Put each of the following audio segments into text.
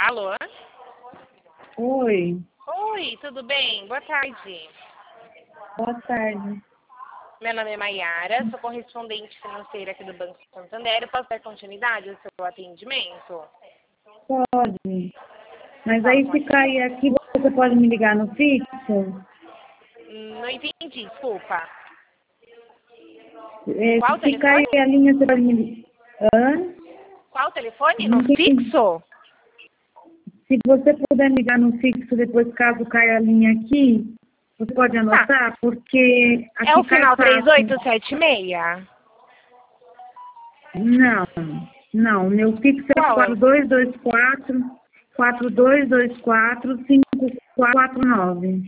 Alô? Oi, Oi, tudo bem? Boa tarde. boa tarde. Meu nome é Maiara, sou correspondente financeira aqui do Banco Santander. Eu posso dar continuidade ao seu atendimento? Pode. Mas aí Vamos. se cair aqui, você pode me ligar no fixo? Não entendi, desculpa. Qual Se telefone? cair a linha, você pode me ligar. Hã? Qual telefone? Não No entendi. fixo? Se você puder me ligar no fixo depois, caso caia a linha aqui, você pode Tá. anotar, porque É o aqui cai final fácil. 3876? Não, não. Meu fixo é Qual é o... 4224-5429.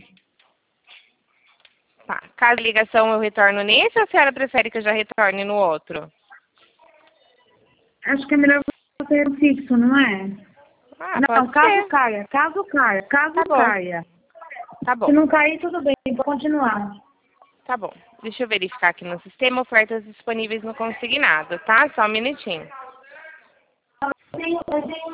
Tá. Caso ligação eu retorno nesse ou a senhora prefere que eu já retorne no outro? Acho que é melhor você ter um fixo, não é? Ah, Não, pode ser. caso Tá bom. caia. Tá Se bom. não cair, tudo bem, pode continuar. Tá bom. Deixa eu verificar aqui no sistema ofertas disponíveis no consignado, tá? Só um minutinho. Eu tenho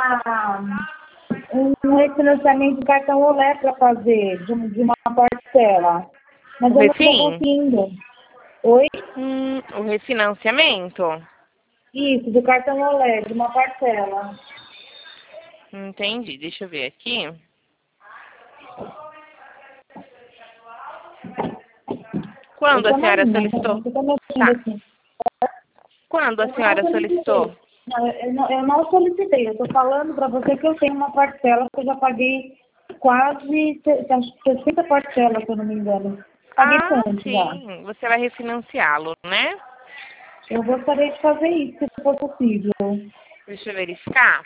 um refinanciamento de cartão Olé para fazer, de uma parcela. Mas O eu não estou refim? conseguindo. Oi? O refinanciamento? Isso, do cartão Olé, de uma parcela. Entendi. Deixa eu ver aqui. Eu Quando a estou na senhora linha, solicitou? você está me ouvindo Tá. aqui. Quando a Eu não senhora solicitou? solicitei. Não, eu não solicitei. Eu estou falando para você que eu tenho uma parcela que eu já paguei quase 60 parcelas, se eu não me engano. Paguei Ah, tanto já. sim. Você vai refinanciá-lo, né? Eu gostaria de fazer isso, se for possível. Deixa eu verificar.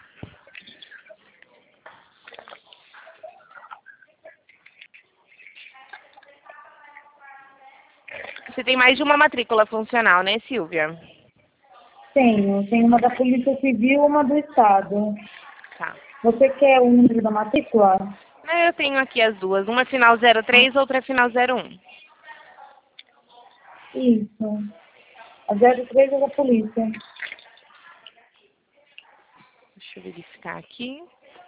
Você tem mais de uma matrícula funcional, né, Silvia? Tenho uma da Polícia Civil e uma do Estado. Tá. Você quer o número da matrícula? Eu tenho aqui as duas. Uma é final 03, outra é final 01. Isso. A 03 é da polícia. Deixa eu verificar aqui.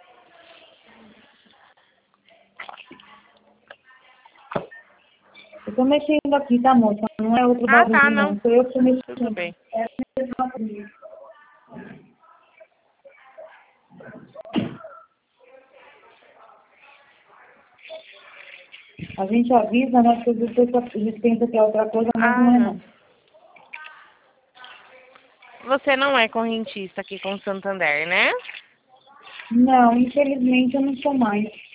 Eu tô mexendo aqui, tá, moça? Não é outro Ah, tá, barulho, não. não. Sou eu que tô Tudo mexendo. bem. É a mesma coisa. A gente avisa, né, que a gente pensa que é outra coisa, mas Ah, não é, não. não. Você não é correntista aqui com o Santander, né? Não, infelizmente eu não sou mais.